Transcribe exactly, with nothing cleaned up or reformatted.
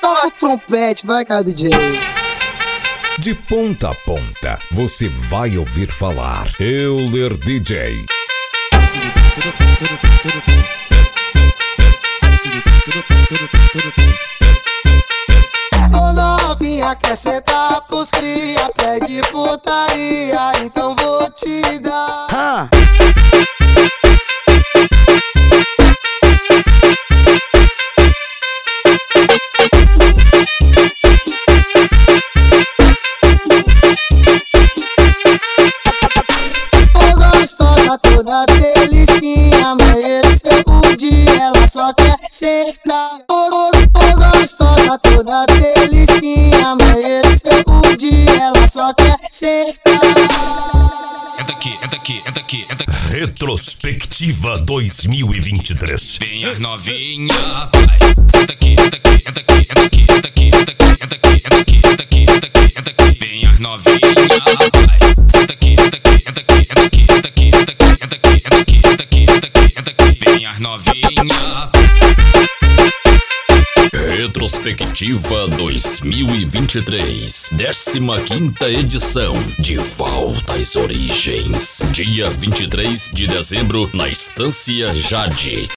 toca o trompete, vai cá, D J. De ponta a ponta, você vai ouvir falar Euler D J. Ô novinha, quer sentar pros cria, pede putaria, então vou te dar. Ah. Gostosa, toda delicinha, mas esse é o dia, ela só quer sentar. Oh, oh, gostosa, toda delicinha, mas esse é o dia, ela só quer sentar. Senta aqui, senta aqui, senta aqui, senta aqui. Retrospectiva dois mil e vinte e três. Vem as novinha, vai. Senta aqui, senta aqui, senta aqui, senta aqui, senta aqui, senta aqui, senta aqui, senta aqui, senta aqui, senta aqui, senta aqui. Vem as novinha, vai. Senta aqui, senta aqui, senta aqui, senta aqui, senta aqui, senta aqui, senta aqui, senta aqui, senta aqui, senta aqui, senta aqui. Vem as novinha. Retrospectiva dois mil e vinte e três, décima quinta edição, de volta às origens. Dia vinte e três de dezembro, na Estância Jade.